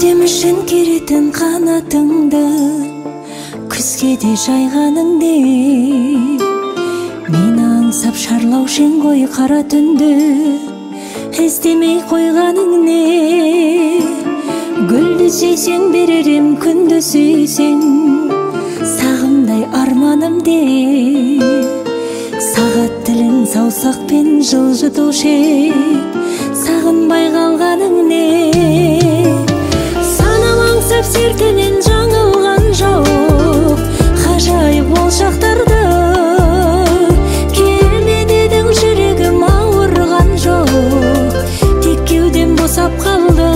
жемішін керетін қанатыңды күзге де жайғаныңды мен аңсап шарлаушың ғой қара түнді іздемей қойғаның не гүлді сүйсең беререм күнді сүйсең сағымдай арманымде сағат тілін саусақпен жылжытушы сағынбай қалғаның не санам аңсап сертінен жаңылған жоқ ғажайып ол шақтарды келме дедің жүрегім ауырған жоқ тек кеудем босап қалды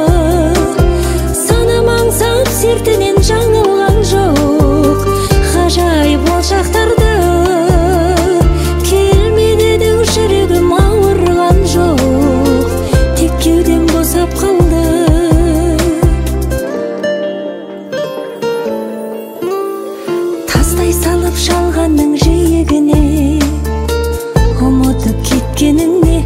санам аңсап сертінен жаңылған жоқ ғажайып ол шақтарды келме дедің жүрегім ауырған жоқ тек кеудем босап қалды тастай салып шалғанның жиегіне ұмытып кеткеніңе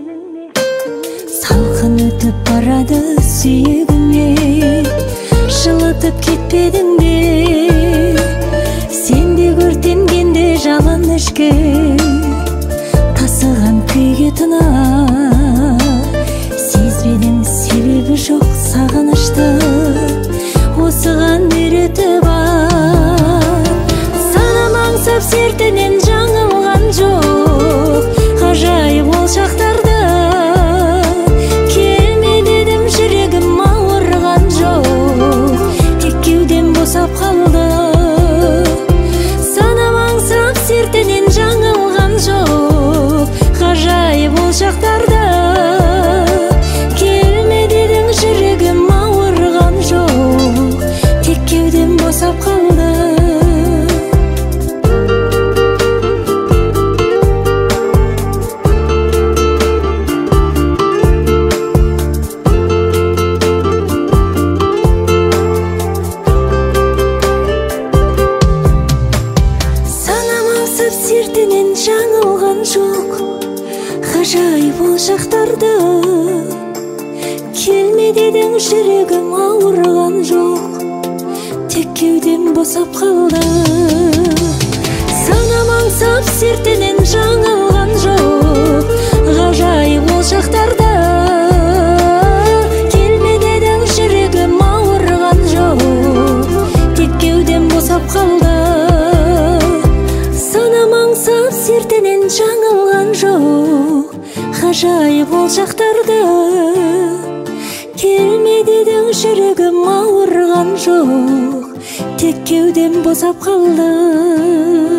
салқын өтіп барады сүйегіме жылытып кетпедің бе сен де өртенгенде жалын ішке тасыған күйге тына сезбедің себебі жоқ сағынышты осыған үйреті бар санам аңсап сертінен жаңылған жоқ ғажайып ол шақтарды келме дедім жүрегім ауырған жоқ тек кеудем босап қалды санам аңсап сертінен жаңылған жоқ ғажайып ол шақтарды келме дедің жүрегім ауырған жоқ тек кеудем босап қалды сертінен жаңылған жоқ ғажайып ол шақтарды келме дедің жүрегім ауырған жоқ тек кеудем босап қалды санам аңсап сертінен жаңылған жоқ ғажайып ол шақтарды келме дедің жүрегім ауырған жоқ тек кеудем босап қалды санам аңсап сертінен жаңылған жоқ ғажайып ол шақтарды келме дедің жүрегім ауырған жоқ тек кеудем босап қалды